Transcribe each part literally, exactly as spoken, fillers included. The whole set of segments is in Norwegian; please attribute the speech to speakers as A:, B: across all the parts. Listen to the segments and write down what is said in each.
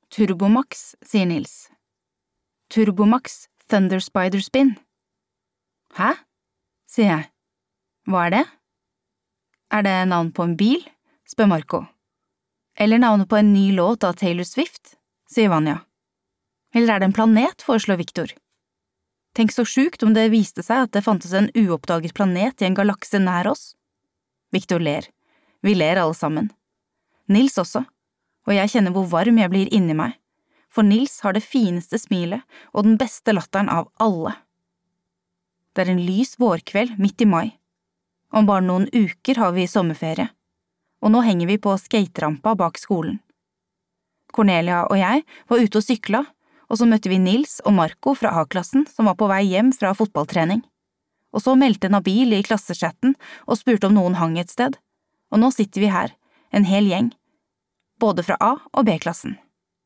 A: Turbomax, sier Nils. Turbomax Thunder Spider Spin. Hæ? Sier jeg. Hva er det? Er det navn på en bil? Spør Marco. Eller navnet på en ny låt av Taylor Swift? Sier Vanya. Eller er det en planet, foreslår Victor. Tenk så sjukt om det viste seg at det fantes en uoppdaget planet i en galakse nær oss. Victor ler. Vi ler alle sammen. Nils også, og jeg kjenner hvor varm jeg blir inni meg, for Nils har det fineste smilet og den beste latteren av alle. Det er en lys vårkveld midt i mai. Om bare noen uker har vi sommerferie, og nå henger vi på skaterampa bak skolen. Cornelia og jeg var ute og sykla, og så møtte vi Nils og Marco fra A-klassen som var på vei hjem fra fotballtrening. Og så meldte Nabil i klassechatten og spurte om noen hang et sted, og nå sitter vi her, en hel gjeng, både fra A- og B-klassen.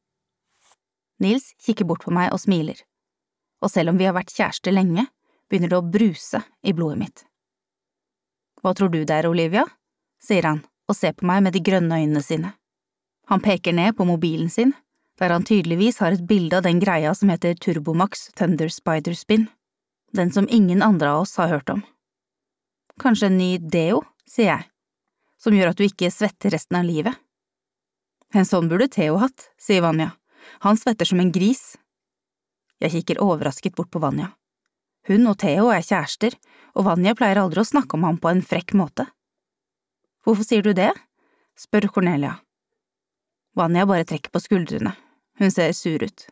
A: Nils kikker bort på meg og smiler, og selv om vi har vært kjærester lenge, begynner det å bruse i blodet mitt. Hva tror du det er, Olivia? Sier han og ser på meg med de grønne øynene sine. Han peker ned på mobilen sin, der han tydeligvis har et bilde av den greia som heter Turbomax Thunder Spider Spin, den som ingen andre av oss har hørt om. Kanskje en ny deo, sier jeg, som gjør at du ikke svetter resten av livet. En sånn burde Theo hatt, sier Vanya. Han svetter som en gris. Jeg kikker overrasket bort på Vanya. Hun og Theo er kjærester, og Vanya pleier aldri å snakke om ham på en frekk måte. Hvorfor sier du det? Spør Cornelia. Vanya bare trekker på skuldrene. Hun ser sur ut.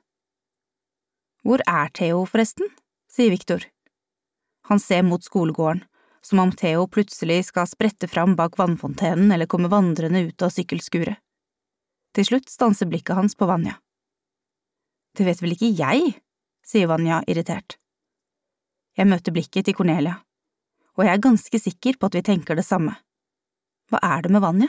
A: Hvor er Theo, forresten? Sier Victor. Han ser mot skolegården, som om Theo plutselig skal sprette fram bak vannfontenen eller komme vandrende ut av sykkelskuret. Til slutt stanser blikket hans på Vanya. Det vet vel ikke jeg, sier Vanya irritert. Jeg møter blikket til Cornelia, og jeg er ganske sikker på at vi tenker det samme. Hva er det med Vanya?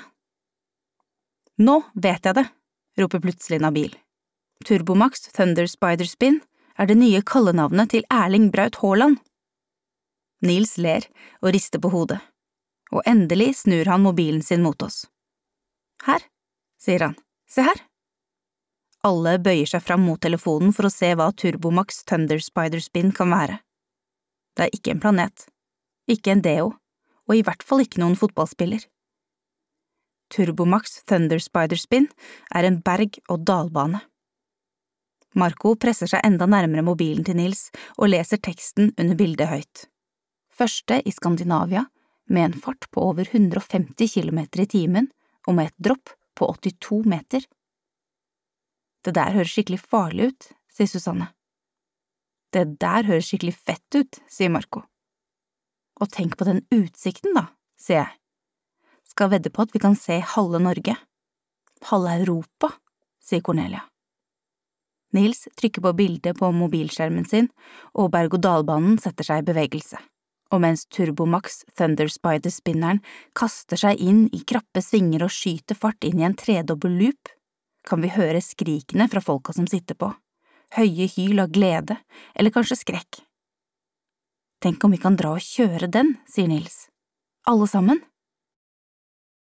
A: Nå vet jeg det, roper plutselig Nabil. Turbomax Thunder Spider Spin er det nye kallenavnet til Erling Braut Haaland. Nils ler og rister på hodet, og endelig snur han mobilen sin mot oss. Her, sier han, se her. Alle bøyer seg fram mot telefonen for å se hva Turbomax Thunder Spider Spin kan være. Det er ikke en planet, ikke en deo, og i hvert fall ikke noen fotballspiller. Turbomax Thunder Spider Spin er en berg- og dalbane. Marco presser seg enda nærmere mobilen til Nils og leser teksten under bildet høyt. Første i Skandinavia, med en fart på over hundre og femti kilometer i timen og med et dropp på åttito meter. Det der høres skikkelig farlig ut, sier Susanne. Det der høres skikkelig fett ut, sier Marco. Og tenk på den utsikten da, sier jeg. Skal vedde på at vi kan se halve Norge. Halve Europa, sier Cornelia. Nils trykker på bildet på mobilskjermen sin, og berg-og-dalbanen setter seg i bevegelse. Og mens Turbomax Thunder Spider Spinneren kaster seg inn i krappe svinger og skyter fart inn i en tredobbel loop, kan vi høre skrikene fra folka som sitter på, høye hyl av glede, eller kanskje skrekk. Tenk om vi kan dra og kjøre den, sier Nils. Alle sammen.